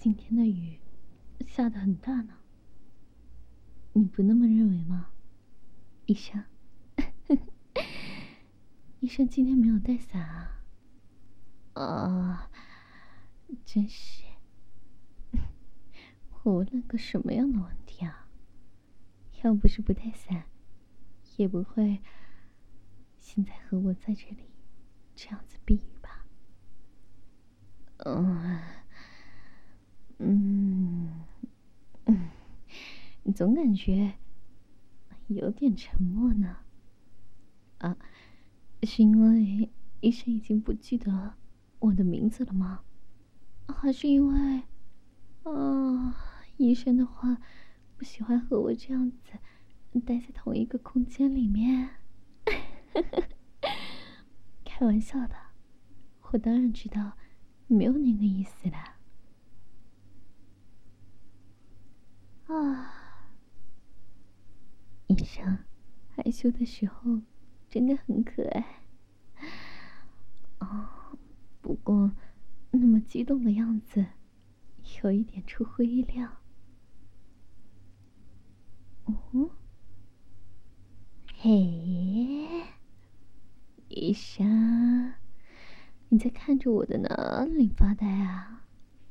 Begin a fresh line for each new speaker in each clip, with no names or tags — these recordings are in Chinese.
今天的雨下得很大呢，你不那么认为吗，医生？医生今天没有带伞啊？啊，真是，我问了个什么样的问题啊？要不是不带伞，也不会现在和我在这里这样子避雨吧？嗯嗯嗯，总感觉有点沉默呢。啊，是因为医生已经不记得我的名字了吗？还是因为，医生的话不喜欢和我这样子待在同一个空间里面？开玩笑的，我当然知道没有那个意思的。啊，医生害羞的时候真的很可爱。哦，不过那么激动的样子有一点出乎意料。哦，嘿，医生，你在看着我的哪里发呆啊？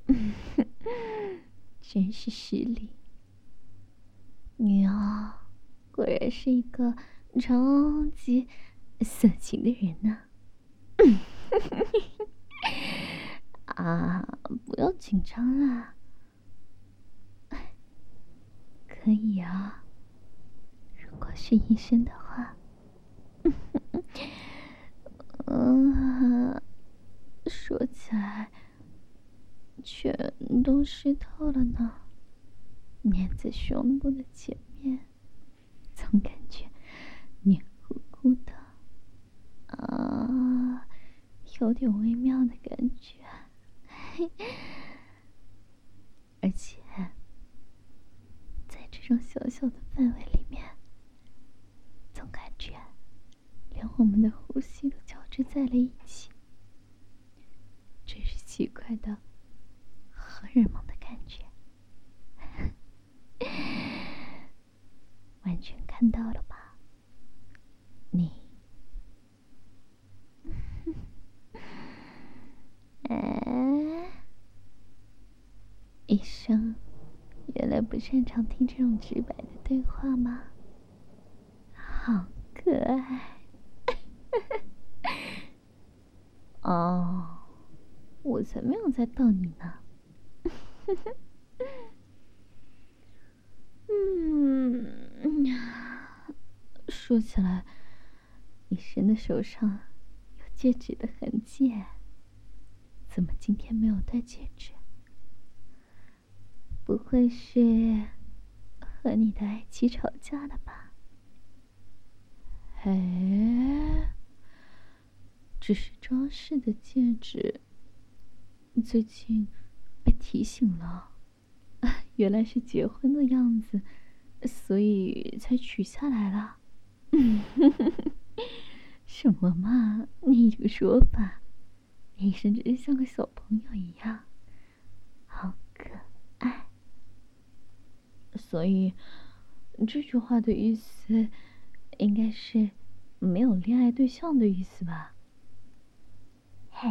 真是失礼。你啊，果然是一个超级色情的人呢。啊，不要紧张啦，可以啊。如果是医生的话，嗯，说起来，全都湿透了呢，粘在胸部的前面，总感觉黏糊糊的，啊，有点微妙的感觉。而且，在这种小小的范围里面，总感觉连我们的呼吸都交织在了一起，真是奇怪的荷尔蒙的感觉。完全看到了吧？你，哎，医生原来不擅长听这种直白的对话吗？好可爱。哦，我才没有在逗你呢。嗯，说起来，医生的手上有戒指的痕迹，怎么今天没有戴戒指？不会是和你的爱妻吵架了吧？哎，只是装饰的戒指，最近被提醒了，原来是结婚的样子，所以才取下来了。什么嘛，你这个说法，医生真是像个小朋友一样，好可爱。所以这句话的意思，应该是没有恋爱对象的意思吧？嘿，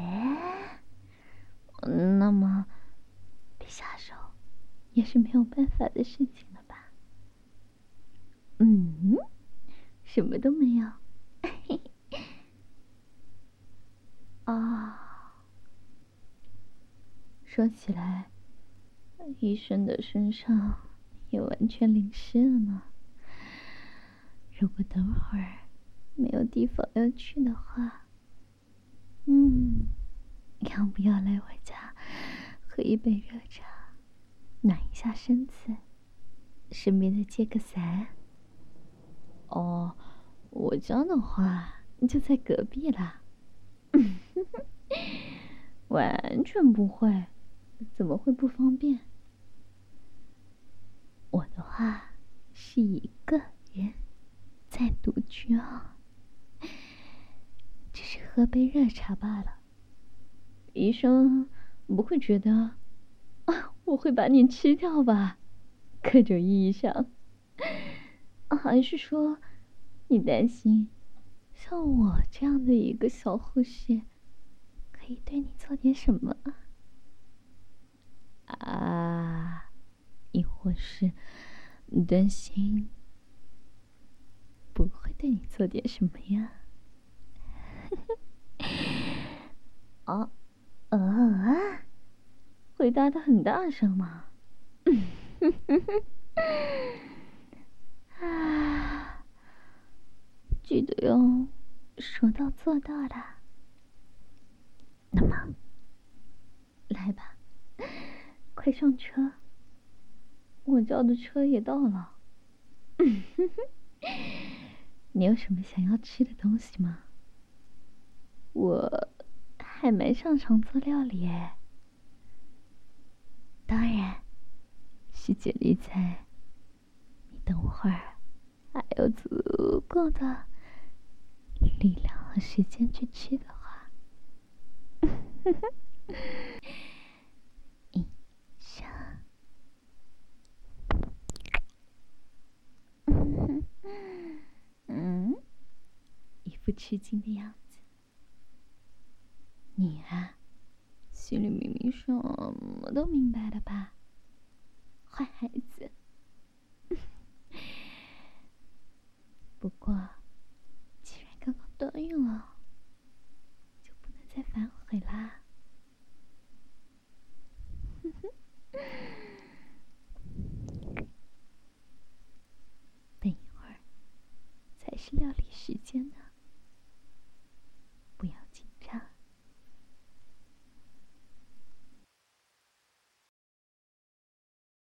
那么被下手也是没有办法的事情了吧？嗯，什么都没有。啊，说起来，医生的身上也完全淋湿了呢。如果等会儿没有地方要去的话，要不要来我家喝一杯热茶，暖一下身子，顺便再借个伞？哦，我家的话就在隔壁啦。完全不会，怎么会不方便？我的话是一个人在独居啊，只是喝杯热茶罢了。医生不会觉得我会把你吃掉吧？各种意义上，还是说，你担心，像我这样的一个小护士，可以对你做点什么？啊，亦或是你担心不会对你做点什么呀？哦，回答的很大声嘛。啊，记得哟，说到做到的。那么，来吧，快上车，我叫的车也到了。你有什么想要吃的东西吗？我还蛮擅长做料理诶。当然，是建立在你等会儿还有足够的力量和时间去吃的话。一上，一副吃惊的样子。你啊，心里明明什么都明白了吧？坏孩子。不过，既然刚刚答应了，就不能再反悔啦。等一会儿才是料理时间呢。